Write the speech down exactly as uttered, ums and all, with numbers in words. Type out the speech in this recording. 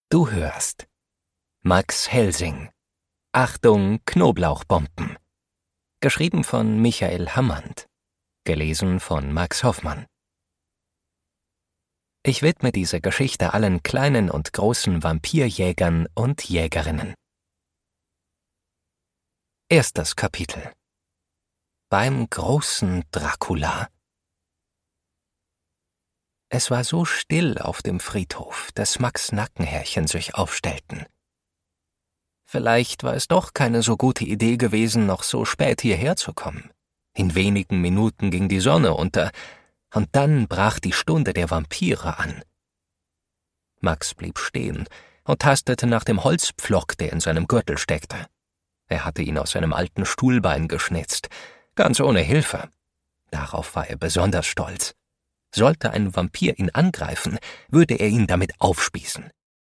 Du hörst Max Helsing. Achtung, Knoblauchbomben. Geschrieben von Michael Hammann. Gelesen von Max Hoffmann. Ich widme diese Geschichte allen kleinen und großen Vampirjägern und Jägerinnen. Erstes Kapitel. Beim großen Dracula. Es war so still auf dem Friedhof, dass Max' Nackenhärchen sich aufstellten. Vielleicht war es doch keine so gute Idee gewesen, noch so spät hierher zu kommen. In wenigen Minuten ging die Sonne unter, und dann brach die Stunde der Vampire an. Max blieb stehen und tastete nach dem Holzpflock, der in seinem Gürtel steckte. Er hatte ihn aus seinem alten Stuhlbein geschnitzt, ganz ohne Hilfe. Darauf war er besonders stolz. Sollte ein Vampir ihn angreifen, würde er ihn damit aufspießen.